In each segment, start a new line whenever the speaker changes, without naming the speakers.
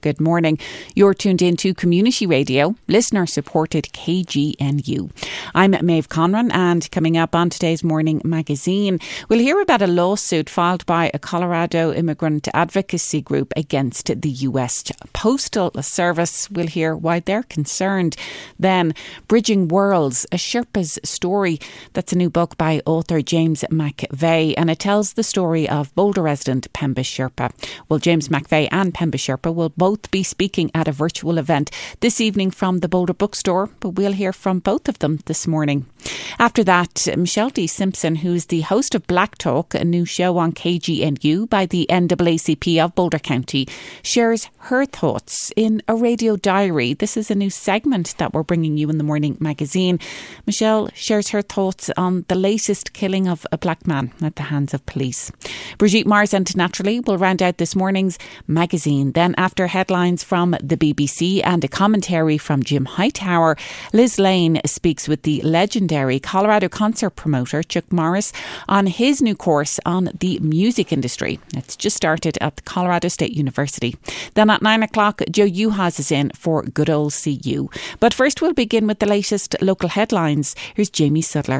Good morning. You're tuned in to Community Radio, listener-supported KGNU. I'm Maeve Conran, and coming up on today's Morning Magazine, we'll hear about a lawsuit filed by a Colorado immigrant advocacy group against the US Postal Service. We'll hear why they're concerned. Then, Bridging Worlds, a Sherpa's story. That's a new book by author James McVeigh, and it tells the story of Boulder resident Pemba Sherpa. Well, James McVeigh and Pemba Sherpa will both be speaking at a virtual event this evening from the Boulder Bookstore, but we'll hear from both of them this morning. After that, Michelle D. Simpson, who's the host of Black Talk, a new show on KGNU by the NAACP of Boulder County, shares her thoughts in a radio diary. This is a new segment that we're bringing you in the Morning Magazine. Michelle shares her thoughts on the latest killing of a black man at the hands of police. Brigitte Marsent, naturally, will round out this morning's magazine. Then, after headlines from the BBC and a commentary from Jim Hightower, Liz Lane speaks with the legendary Colorado concert promoter Chuck Morris on his new course on the music industry. It's just started at the Colorado State University. Then at 9 o'clock, Joe Uhas is in for Good Old CU. But first, we'll begin with the latest local headlines. Here's Jamie Sudler.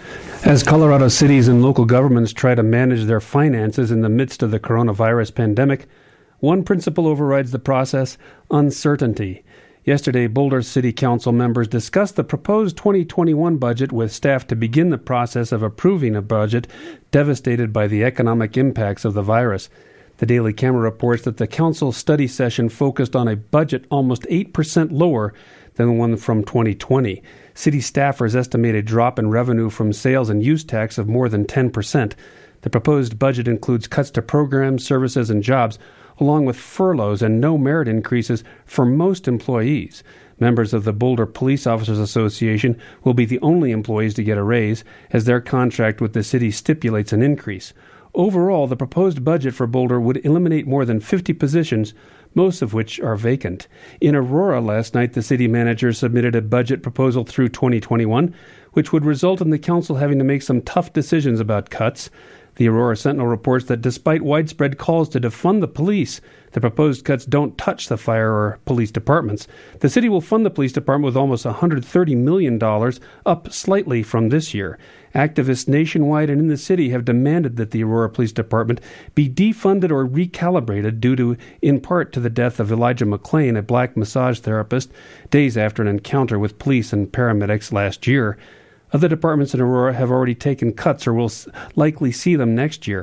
As Colorado cities and local governments try to manage their finances in the midst of the coronavirus pandemic, one principle overrides the process: uncertainty. Yesterday, Boulder City Council members discussed the proposed 2021 budget with staff to begin the process of approving a budget devastated by the economic impacts of the virus. The Daily Camera reports that the council study session focused on a budget almost 8% lower than the one from 2020. City staffers estimate a drop in revenue from sales and use tax of more than 10%. The proposed budget includes cuts to programs, services, and jobs, along with furloughs and no merit increases for most employees. Members of the Boulder Police Officers Association will be the only employees to get a raise, as their contract with the city stipulates an increase. Overall, the proposed budget for Boulder would eliminate more than 50 positions, most of which are vacant. In Aurora last night, the city manager submitted a budget proposal through 2021, which would result in the council having to make some tough decisions about cuts. The Aurora Sentinel reports that despite widespread calls to defund the police, the proposed cuts don't touch the fire or police departments. The city will fund the police department with almost $130 million, up slightly from this year. Activists nationwide and in the city have demanded that the Aurora Police Department be defunded or recalibrated due in part to the death of Elijah McLean, a black massage therapist, days after an encounter with police and paramedics last year. Other departments in Aurora have already taken cuts or will likely see them next year.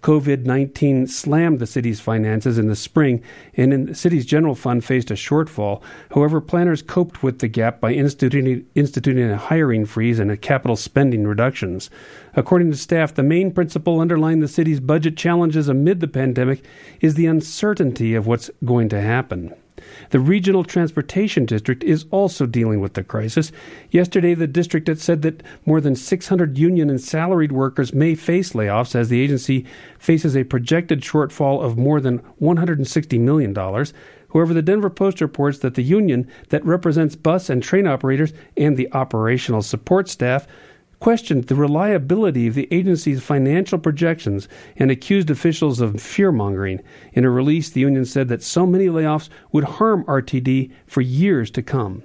COVID-19 slammed the city's finances in the spring, and the city's general fund faced a shortfall. However, planners coped with the gap by instituting a hiring freeze and capital spending reductions. According to staff, the main principle underlying the city's budget challenges amid the pandemic is the uncertainty of what's going to happen. The Regional Transportation District is also dealing with the crisis. Yesterday, the district had said that more than 600 union and salaried workers may face layoffs as the agency faces a projected shortfall of more than $160 million. However, the Denver Post reports that the union that represents bus and train operators and the operational support staff questioned the reliability of the agency's financial projections and accused officials of fear-mongering. In a release, the union said that so many layoffs would harm RTD for years to come.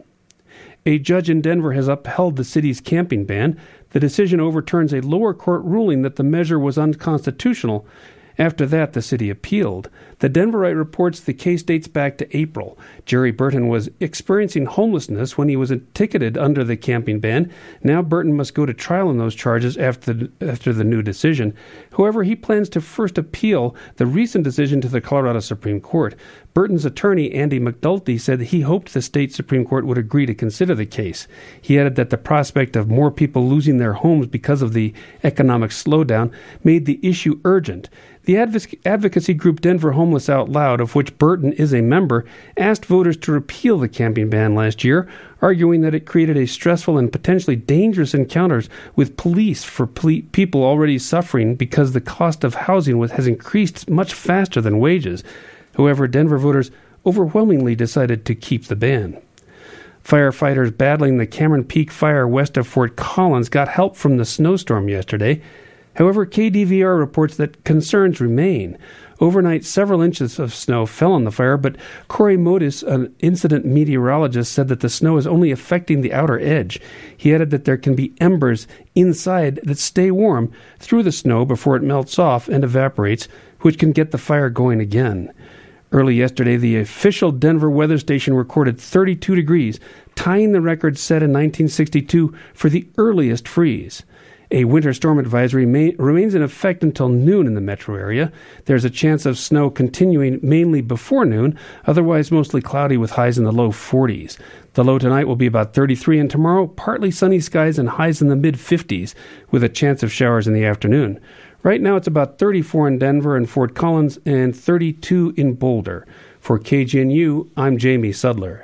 A judge in Denver has upheld the city's camping ban. The decision overturns a lower court ruling that the measure was unconstitutional. After that, the city appealed. The Denverite reports the case dates back to April. Jerry Burton was experiencing homelessness when he was ticketed under the camping ban. Now Burton must go to trial on those charges after the new decision. However, he plans to first appeal the recent decision to the Colorado Supreme Court. Burton's attorney, Andy McDulty, said he hoped the state Supreme Court would agree to consider the case. He added that the prospect of more people losing their homes because of the economic slowdown made the issue urgent. The advocacy group Denver Homeless Out Loud, of which Burton is a member, asked voters to repeal the camping ban last year, arguing that it created a stressful and potentially dangerous encounters with police for people already suffering because the cost of housing has increased much faster than wages. However, Denver voters overwhelmingly decided to keep the ban. Firefighters battling the Cameron Peak fire west of Fort Collins got help from the snowstorm yesterday. However, KDVR reports that concerns remain. Overnight, several inches of snow fell on the fire, but Corey Modis, an incident meteorologist, said that the snow is only affecting the outer edge. He added that there can be embers inside that stay warm through the snow before it melts off and evaporates, which can get the fire going again. Early yesterday, the official Denver weather station recorded 32 degrees, tying the record set in 1962 for the earliest freeze. A winter storm advisory remains in effect until noon in the metro area. There's a chance of snow continuing mainly before noon, otherwise mostly cloudy with highs in the low 40s. The low tonight will be about 33, and tomorrow partly sunny skies and highs in the mid-50s with a chance of showers in the afternoon. Right now it's about 34 in Denver and Fort Collins and 32 in Boulder. For KGNU, I'm Jamie Sudler.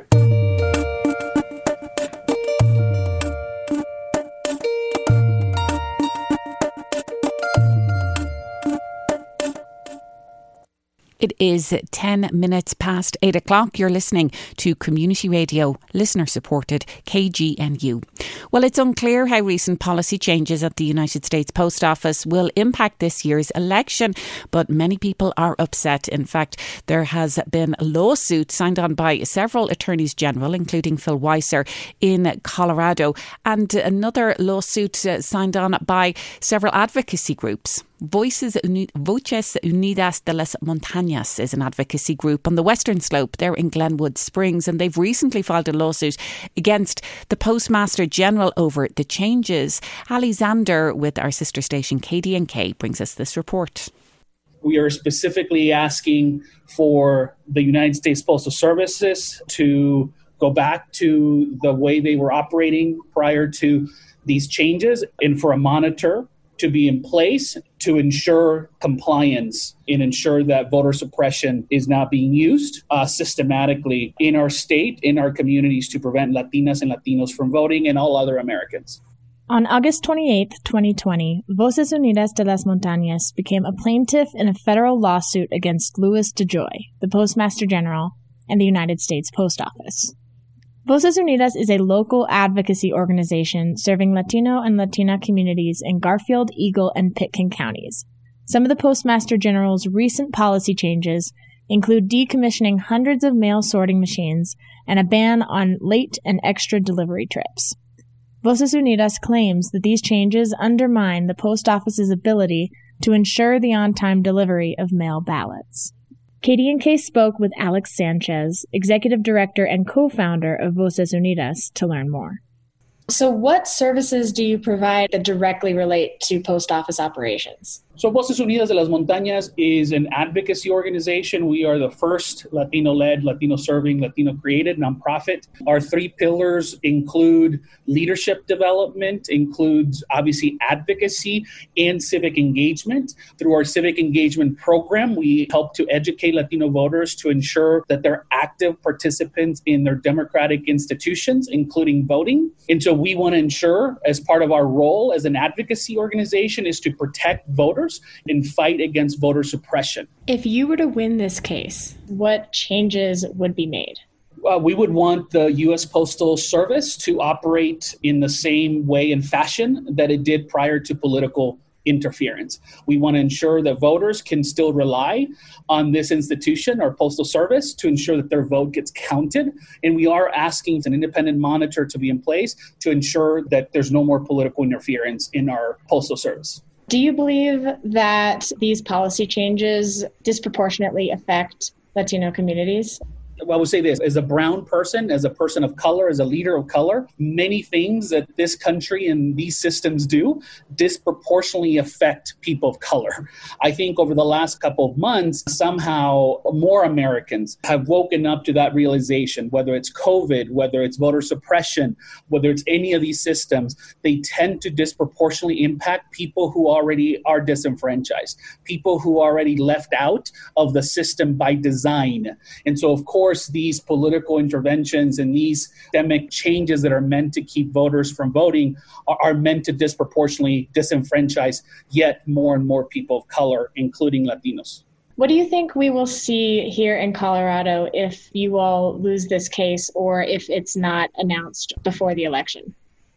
It is 10 minutes past 8 o'clock. You're listening to Community Radio, listener-supported KGNU. Well, it's unclear how recent policy changes at the United States Post Office will impact this year's election, but many people are upset. In fact, there has been a lawsuit signed on by several attorneys general, including Phil Weiser in Colorado, and another lawsuit signed on by several advocacy groups. Voces Unidas de las Montañas is an advocacy group on the Western Slope. They're in Glenwood Springs, and they've recently filed a lawsuit against the Postmaster General over the changes. Ali Zander with our sister station KDNK brings us this report.
We are specifically asking for the United States Postal Services to go back to the way they were operating prior to these changes, and for a monitor to be in place to ensure compliance and ensure that voter suppression is not being used systematically in our state, in our communities, to prevent Latinas and Latinos from voting and all other Americans.
On August 28, 2020, Voces Unidas de las Montañas became a plaintiff in a federal lawsuit against Louis DeJoy, the Postmaster General, and the United States Post Office. Voces Unidas is a local advocacy organization serving Latino and Latina communities in Garfield, Eagle, and Pitkin counties. Some of the Postmaster General's recent policy changes include decommissioning hundreds of mail sorting machines and a ban on late and extra delivery trips. Voces Unidas claims that these changes undermine the post office's ability to ensure the on-time delivery of mail ballots. KDNK spoke with Alex Sanchez, executive director and co-founder of Voces Unidas, to learn more.
So what services do you provide that directly relate to post office operations?
So Voces Unidas de las Montañas is an advocacy organization. We are the first Latino-led, Latino-serving, Latino-created nonprofit. Our three pillars include leadership development, includes obviously advocacy and civic engagement. Through our civic engagement program, we help to educate Latino voters to ensure that they're active participants in their democratic institutions, including voting. And so we want to ensure, as part of our role as an advocacy organization, is to protect voters and fight against voter suppression.
If you were to win this case, what changes would be made?
We would want the U.S. Postal Service to operate in the same way and fashion that it did prior to political interference. We want to ensure that voters can still rely on this institution, our Postal Service, to ensure that their vote gets counted. And we are asking an independent monitor to be in place to ensure that there's no more political interference in our Postal Service.
Do you believe that these policy changes disproportionately affect Latino communities?
Well, I would say this, as a brown person, as a person of color, as a leader of color, many things that this country and these systems do disproportionately affect people of color. I think over the last couple of months, somehow more Americans have woken up to that realization, whether it's COVID, whether it's voter suppression, whether it's any of these systems, they tend to disproportionately impact people who already are disenfranchised, people who are already left out of the system by design. And so, of course, these political interventions and these systemic changes that are meant to keep voters from voting are meant to disproportionately disenfranchise yet more and more people of color, including Latinos.
What do you think we will see here in Colorado if you all lose this case or if it's not announced before the election?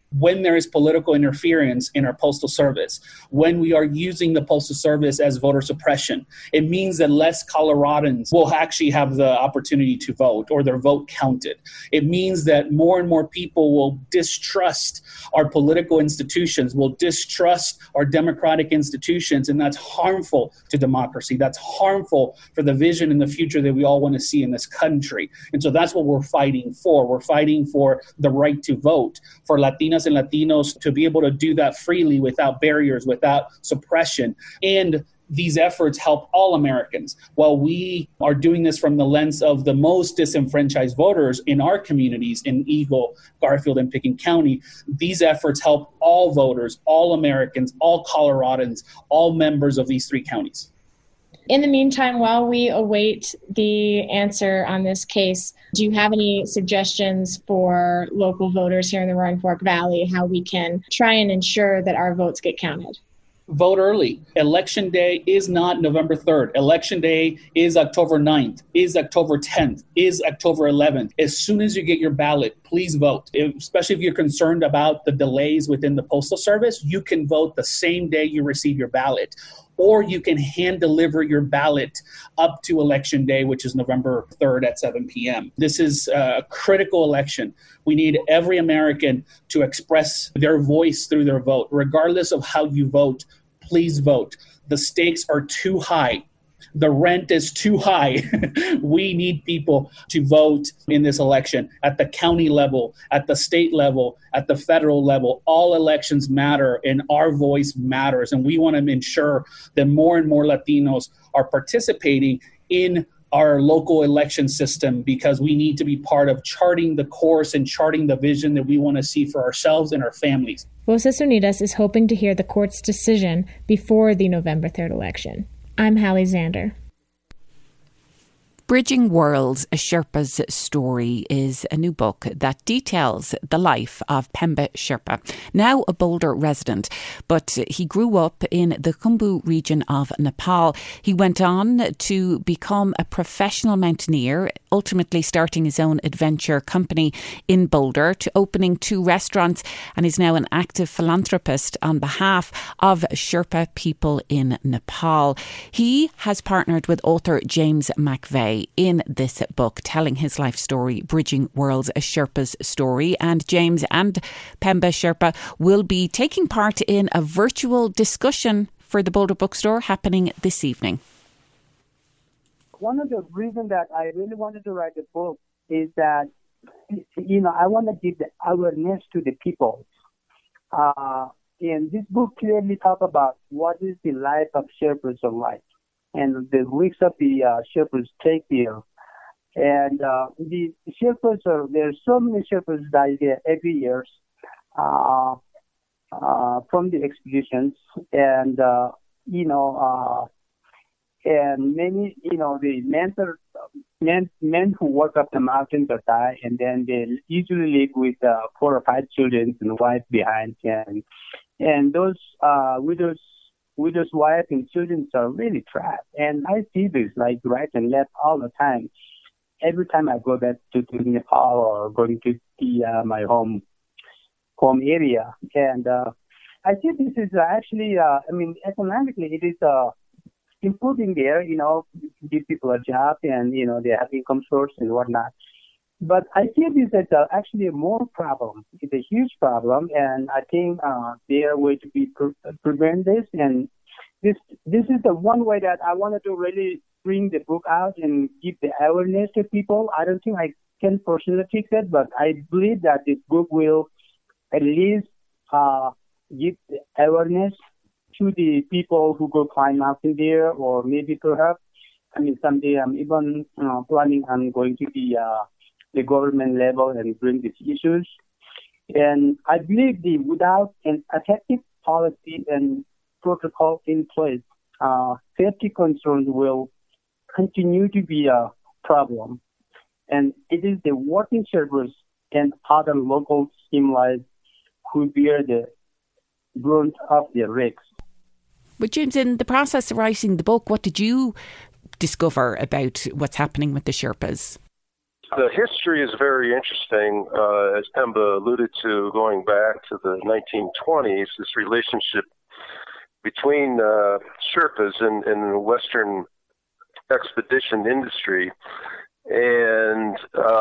when there is political interference in our postal service, when we are using the postal service as voter suppression. It means that less Coloradans will actually have the opportunity to vote or their vote counted. It means that more and more people will distrust our political institutions, will distrust our democratic institutions, and that's harmful to democracy. That's harmful for the vision and the future that we all want to see in this country. And so that's what we're fighting for. We're fighting for the right to vote, for Latinas and Latinos to be able to do that freely without barriers, without suppression. And these efforts help all Americans. While we are doing this from the lens of the most disenfranchised voters in our communities in Eagle, Garfield, and Pickens County, these efforts help all voters, all Americans, all Coloradans, all members of these three counties.
In the meantime, while we await the answer on this case, do you have any suggestions for local voters here in the Roaring Fork Valley, how we can try and ensure that our votes get counted?
Vote early. Election day is not November 3rd. Election day is October 9th, is October 10th, is October 11th. As soon as you get your ballot, please vote. Especially if you're concerned about the delays within the Postal Service, you can vote the same day you receive your ballot. Or you can hand deliver your ballot up to Election Day, which is November 3rd at 7 p.m. This is a critical election. We need every American to express their voice through their vote. Regardless of how you vote, please vote. The stakes are too high. The rent is too high. We need people to vote in this election at the county level, at the state level, at the federal level. All elections matter and our voice matters. And we want to ensure that more and more Latinos are participating in our local election system because we need to be part of charting the course and charting the vision that we want to see for ourselves and our families.
Voces Unidas is hoping to hear the court's decision before the November 3rd election. I'm Hallie Zander.
Bridging Worlds, a Sherpa's Story is a new book that details the life of Pemba Sherpa, now a Boulder resident, but he grew up in the Khumbu region of Nepal. He went on to become a professional mountaineer, ultimately starting his own adventure company in Boulder, to opening 2 restaurants, and is now an active philanthropist on behalf of Sherpa people in Nepal. He has partnered with author James McVeigh in this book, telling his life story, Bridging Worlds, a Sherpa's Story. And James and Pemba Sherpa will be taking part in a virtual discussion for the Boulder Bookstore happening this evening.
One of the reasons that I really wanted to write the book is that, I want to give the awareness to the people. And this book clearly talks about what is the life of Sherpas are like, and the risks of the Sherpas take there. And the Sherpas there's so many Sherpas die there every year from the expeditions. And, and many, the men who work up the mountains are die, and then they usually live with 4 or 5 children and wife behind. And those widows' wife and children are really trapped. And I see this like right and left all the time. Every time I go back to Nepal or going to my home area. And I see this is actually, economically it is improving there, give people a job and, they have income source and whatnot. But I see this as actually a more problem. It's a huge problem, and I think there are ways to prevent this. And this is the one way that I wanted to really bring the book out and give the awareness to people. I don't think I can personally fix it, but I believe that this book will at least give the awareness to the people who go climb mountain there, or maybe perhaps, someday I'm even planning on going to the government level and bring these issues. And I believe without an effective policy and protocol in place, safety concerns will continue to be a problem. And it is the working Sherpas and other local stimuli who bear the brunt of the risks.
But James, in the process of writing the book, what did you discover about what's happening with the Sherpas?
The history is very interesting, as Pemba alluded to, going back to the 1920s, this relationship between Sherpas and the Western expedition industry. And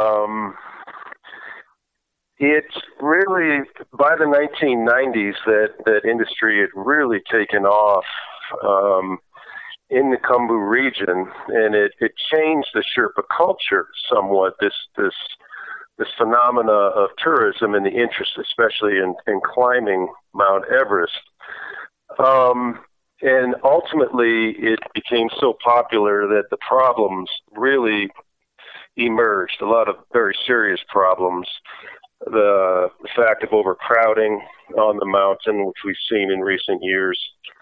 it's really, by the 1990s, that industry had really taken off in the Khumbu region, and it changed the Sherpa culture somewhat, this phenomena of tourism and the interest, especially in climbing Mount Everest. And ultimately, it became so popular that the problems really emerged, a lot of very serious problems. The fact of overcrowding on the mountain, which we've seen in recent years,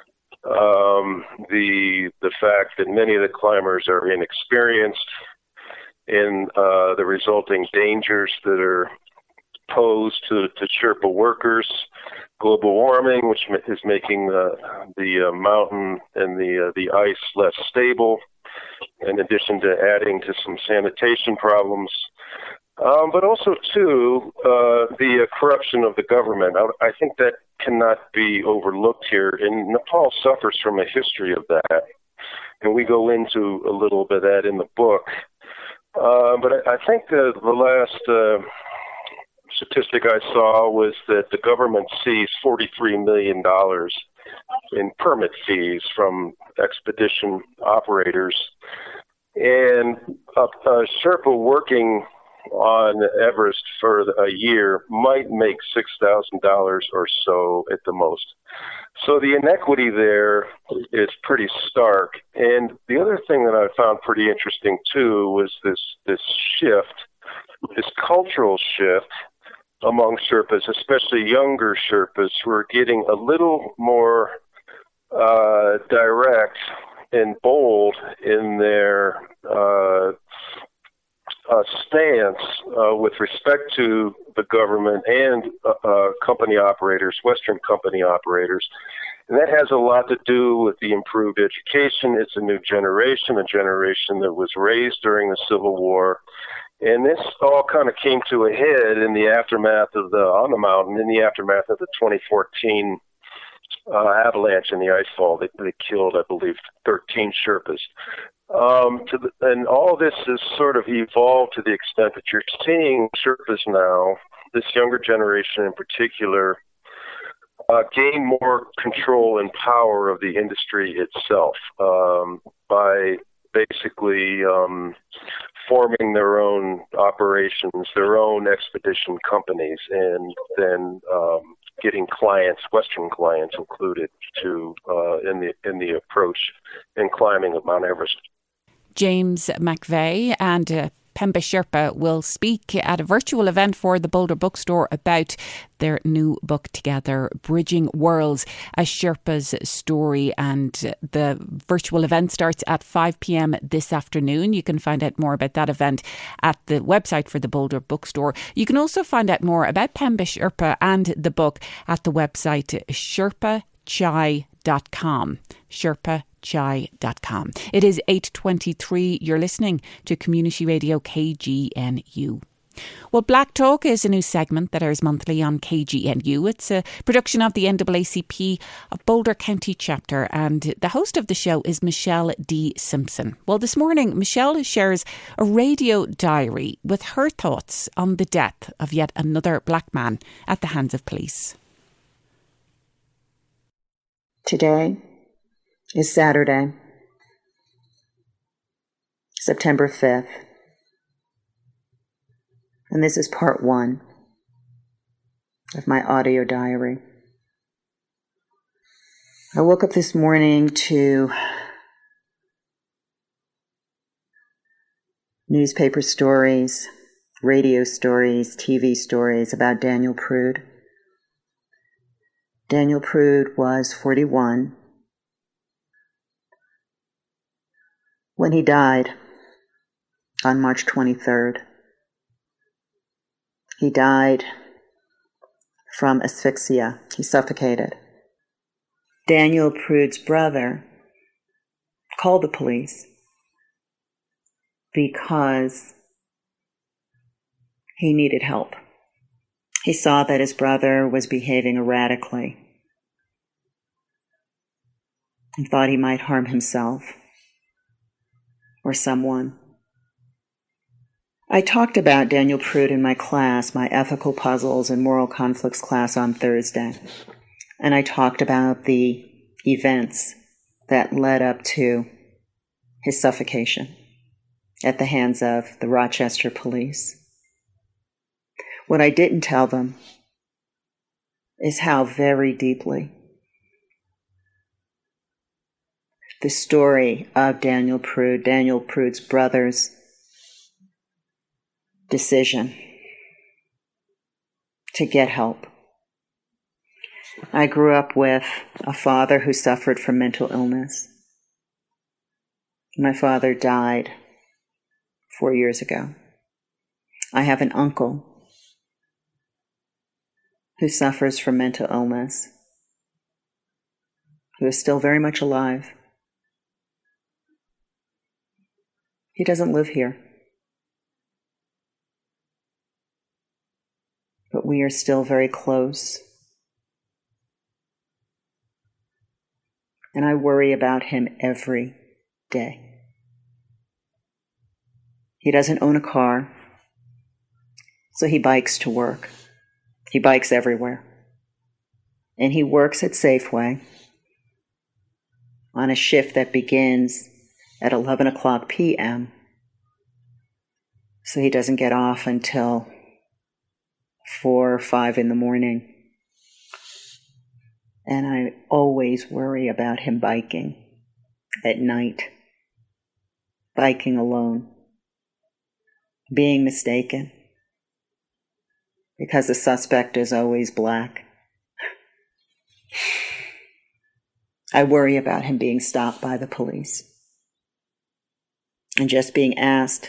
the fact that many of the climbers are inexperienced in the resulting dangers that are posed to Sherpa workers, global warming, which is making the mountain and the ice less stable, in addition to adding to some sanitation problems. But also, too, the corruption of the government. I think that cannot be overlooked here. And Nepal suffers from a history of that. And we go into a little bit of that in the book. But I think the last statistic I saw was that the government seized $43 million in permit fees from expedition operators. And a Sherpa working on Everest for a year might make $6,000 or so at the most. So the inequity there is pretty stark. And the other thing that I found pretty interesting too was this shift, this cultural shift among Sherpas, especially younger Sherpas, who are getting a little more direct and bold in their stance with respect to the government and company operators, Western company operators. And that has a lot to do with the improved education. It's a new generation, a generation that was raised during the Civil War. And this all kind of came to a head in the aftermath of on the mountain, in the aftermath of the 2014 avalanche and the icefall. They killed, I believe, 13 Sherpas. And all this has sort of evolved to the extent that you're seeing Sherpas now, this younger generation in particular, gain more control and power of the industry itself by basically forming their own operations, their own expedition companies, and then getting clients, Western clients included, to in the approach in climbing of Mount Everest.
James McVeigh and Pemba Sherpa will speak at a virtual event for the Boulder Bookstore about their new book together, Bridging Worlds, a Sherpa's Story. And the virtual event starts at 5 p.m. this afternoon. You can find out more about that event at the website for the Boulder Bookstore. You can also find out more about Pemba Sherpa and the book at the website sherpachai.com. sherpachai.com. It is 8:23. You're listening to Community Radio KGNU. Well, Black Talk is a new segment that airs monthly on KGNU. It's a production of the NAACP of Boulder County Chapter, and the host of the show is Michelle D. Simpson. Well, this morning, Michelle shares a radio diary with her thoughts on the death of yet another black man at the hands of police.
Today is Saturday, September 5th, and this is part 1 of my audio diary. I woke up this morning to newspaper stories, radio stories, TV stories about Daniel Prude. Daniel Prude was 41 when he died on March 23rd. He died from asphyxia. He suffocated. Daniel Prude's brother called the police because He needed help. He saw that his brother was behaving erratically and thought he might harm himself or someone. I talked about Daniel Prude in my class, my ethical puzzles and moral conflicts class on Thursday. And I talked about the events that led up to his suffocation at the hands of the Rochester police. What I didn't tell them is how very deeply the story of Daniel Prude's brother's decision to get help. I grew up with a father who suffered from mental illness. My father died 4 years ago. I have an uncle who suffers from mental illness, who is still very much alive. He doesn't live here, but we are still very close. And I worry about him every day. He doesn't own a car, so he bikes to work. He bikes everywhere. And he works at Safeway on a shift that begins at 11 o'clock p.m. So he doesn't get off until 4 or 5 in the morning. And I always worry about him biking at night, biking alone, being mistaken, because the suspect is always black. I worry about him being stopped by the police and just being asked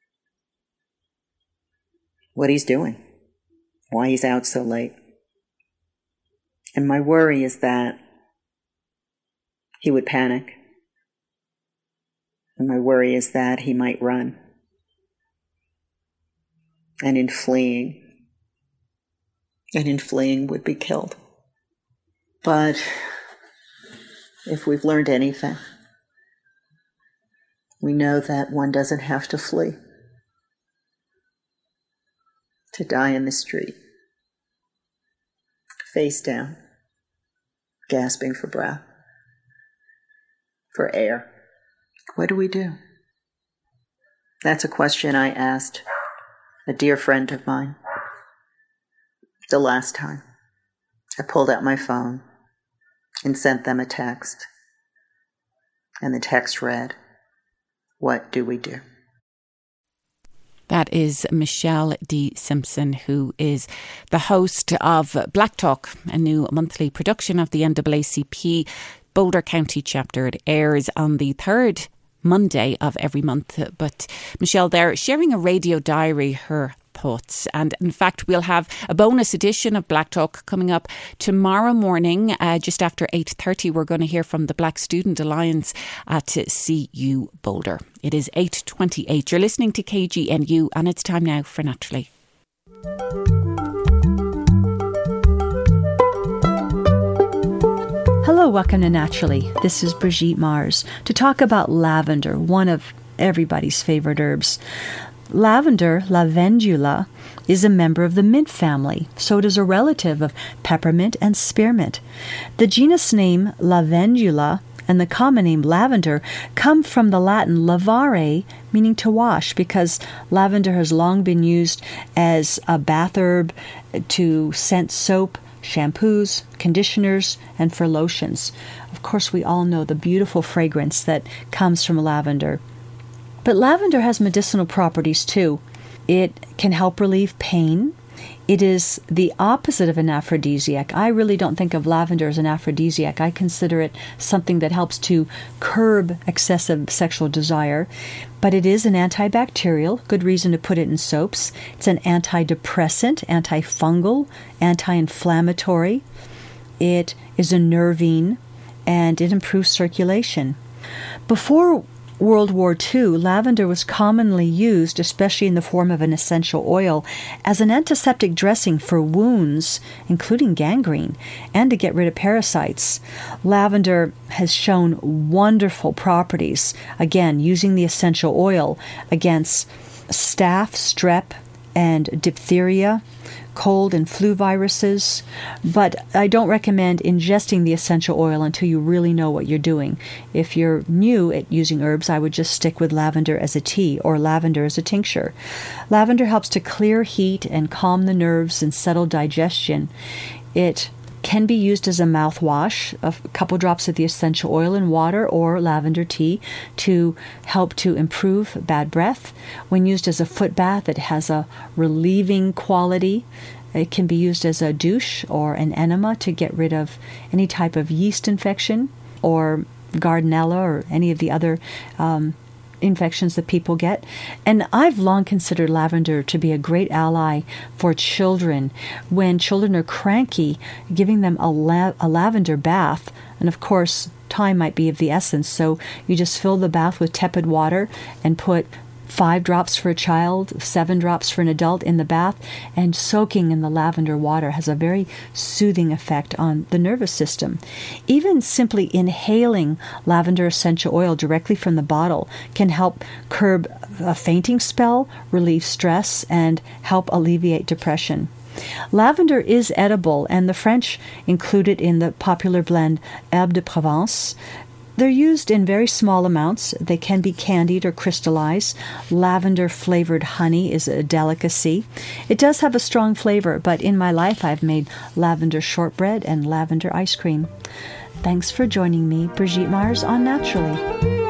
what he's doing, why he's out so late. And my worry is that he would panic. And my worry is that he might run. And in fleeing would be killed. But if we've learned anything, we know that one doesn't have to flee to die in the street, face down, gasping for breath, for air. What do we do? That's a question I asked a dear friend of mine the last time. I pulled out my phone and sent them a text. And the text read, "What do we do?"
That is Michelle D. Simpson, who is the host of Black Talk, a new monthly production of the NAACP Boulder County chapter. It airs on the third Monday of every month. But Michelle there sharing a radio diary, her thoughts. And in fact, we'll have a bonus edition of Black Talk coming up tomorrow morning, just after 8:30. We're going to hear from the Black Student Alliance at CU Boulder. It is 8:28. You're listening to KGNU, and it's time now for Naturally.
Hello, welcome to Naturally. This is Brigitte Mars to talk about lavender, one of everybody's favorite herbs. Lavender, Lavandula, is a member of the mint family, so it is a relative of peppermint and spearmint. The genus name Lavandula and the common name lavender come from the Latin lavare, meaning to wash, because lavender has long been used as a bath herb to scent soap, shampoos, conditioners, and for lotions. Of course, we all know the beautiful fragrance that comes from lavender. But lavender has medicinal properties too. It can help relieve pain. It is the opposite of an aphrodisiac. I really don't think of lavender as an aphrodisiac. I consider it something that helps to curb excessive sexual desire. But it is an antibacterial, good reason to put it in soaps. It's an antidepressant, antifungal, anti-inflammatory. It is a nervine, and it improves circulation. Before World War II, lavender was commonly used, especially in the form of an essential oil, as an antiseptic dressing for wounds, including gangrene, and to get rid of parasites. Lavender has shown wonderful properties, again, using the essential oil against staph, strep, and diphtheria, cold and flu viruses, but I don't recommend ingesting the essential oil until you really know what you're doing. If you're new at using herbs, I would just stick with lavender as a tea or lavender as a tincture. Lavender helps to clear heat and calm the nerves and settle digestion. It can be used as a mouthwash, a couple drops of the essential oil in water or lavender tea to help to improve bad breath. When used as a foot bath, it has a relieving quality. It can be used as a douche or an enema to get rid of any type of yeast infection or Gardnerella or any of the other infections that people get. And I've long considered lavender to be a great ally for children. When children are cranky, giving them a lavender bath, and of course time might be of the essence, so you just fill the bath with tepid water and put 5 drops for a child, 7 drops for an adult in the bath, and soaking in the lavender water has a very soothing effect on the nervous system. Even simply inhaling lavender essential oil directly from the bottle can help curb a fainting spell, relieve stress, and help alleviate depression. Lavender is edible, and the French include it in the popular blend Herbe de Provence. They're used in very small amounts. They can be candied or crystallized. Lavender-flavored honey is a delicacy. It does have a strong flavor, but in my life I've made lavender shortbread and lavender ice cream. Thanks for joining me, Brigitte Mars, on Naturally.